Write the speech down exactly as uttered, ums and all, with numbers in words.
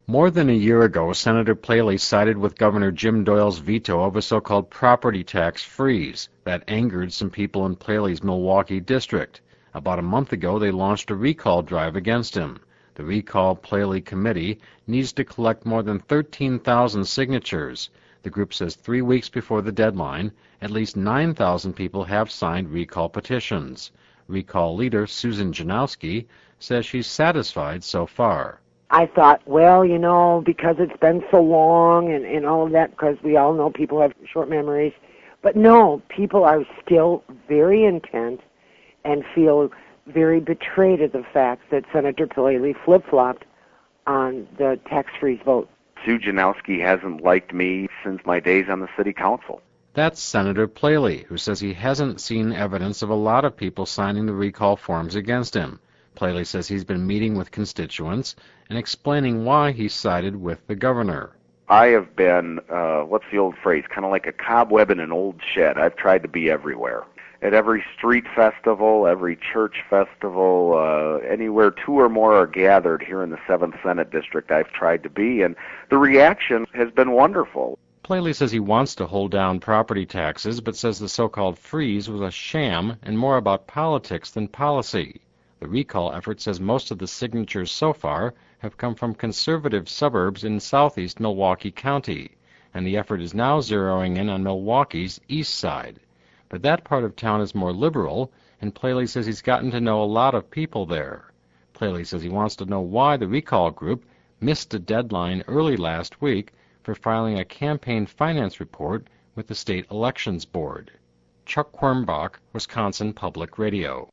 More than a year ago, Senator Plailey sided with Governor Jim Doyle's veto of a so-called property tax freeze that angered some people in Plailey's Milwaukee district. About a month ago, they launched a recall drive against him. The Recall Plailey Committee needs to collect more than thirteen thousand signatures. The group says three weeks before the deadline, at least nine thousand people have signed recall petitions. Recall leader Susan Janowski says she's satisfied so far. I thought, well, you know, because it's been so long and, and all of that, because we all know people have short memories. But no, people are still very intent and feel very betrayed at the fact that Senator Plailey flip-flopped on the tax freeze vote. Sue Janowski hasn't liked me since my days on the city council. That's Senator Plailey, who says he hasn't seen evidence of a lot of people signing the recall forms against him. Plailey says he's been meeting with constituents and explaining why he sided with the governor. I have been, uh, what's the old phrase, kind of like a cobweb in an old shed. I've tried to be everywhere. At every street festival, every church festival, uh, anywhere two or more are gathered here in the seventh Senate District, I've tried to be, and the reaction has been wonderful. Plailey says he wants to hold down property taxes, but says the so-called freeze was a sham and more about politics than policy. The recall effort says most of the signatures so far have come from conservative suburbs in southeast Milwaukee County, and the effort is now zeroing in on Milwaukee's east side. But that part of town is more liberal, and Plailey says he's gotten to know a lot of people there. Plailey says he wants to know why the recall group missed a deadline early last week for filing a campaign finance report with the State Elections Board. Chuck Quirmbach, Wisconsin Public Radio.